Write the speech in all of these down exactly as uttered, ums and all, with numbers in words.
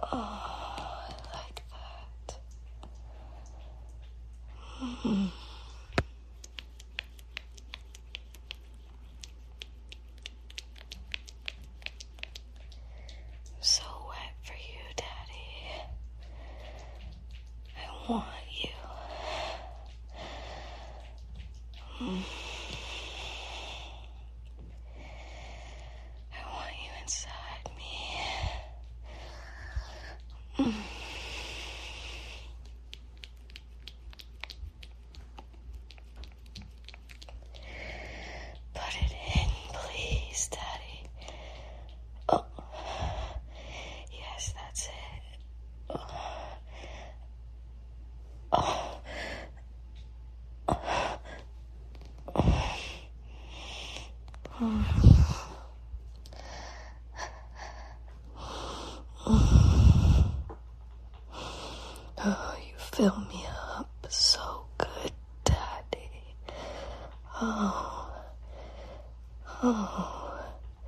I like that. Mm-hmm. So wet for you, Daddy. I want you. Mm. I want you inside me. Mm. Put it in, please, Daddy. Oh. Yes, that's it. Oh. Oh. Oh. Oh, you fill me up so good, Daddy. Oh. Oh.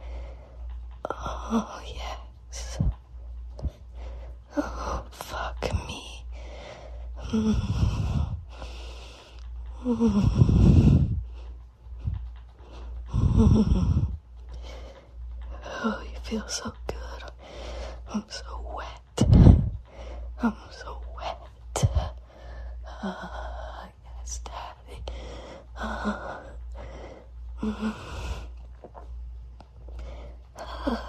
Oh, yes. Oh, fuck me. Mm. Mm. Mm. Oh, you feel so good. I'm so wet. I'm so wet. Uh, yes, Daddy. Uh, mm. uh.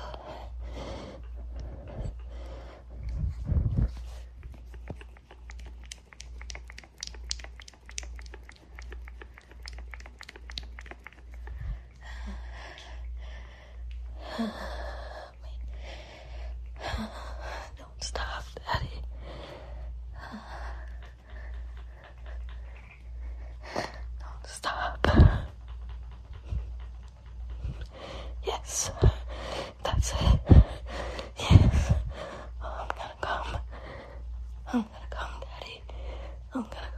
Don't stop, Daddy. Don't stop. Yes, that's it. Yes. Oh, I'm gonna come. I'm gonna come, Daddy. I'm gonna come.